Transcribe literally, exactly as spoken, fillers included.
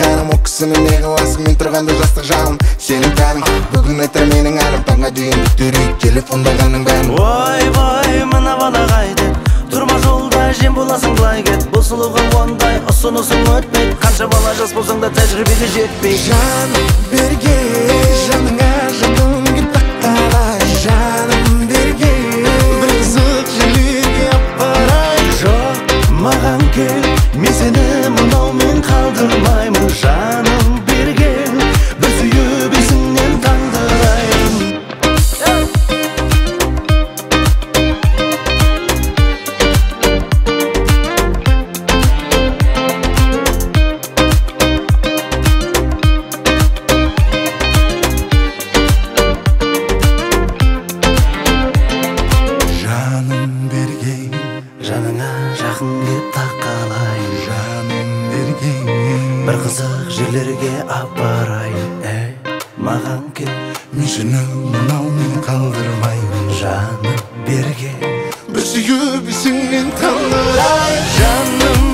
Каным окысыны не кыласың мен турганда жастык жагым сенин таның бүгүн айтар менин арым таңга чейин бүттүрүйт телефондаганын баарын Ойбой мына бала кайтет турма жолда жем боласың былай кет бул сулууга ондай осунусуң өтпөйт канча бала жас болсоң да тажрыйбеге жетпейт жаным бергей жаныңа жаным такталай жаным бергей бир кызык жерлерге апарай жок маган кел мен сени мынау мен калдырмаймын жаным бергей бір сүйүп эсиңнен тандырайын жаным бергей жаныңа жакын кеп такалайын жаным бергей бір кызык жерлерге апарайын эй маган кел мен сени мынау мен калдырмаймын жаным бергей бір сүйүп эсиңнен тандырайын жаным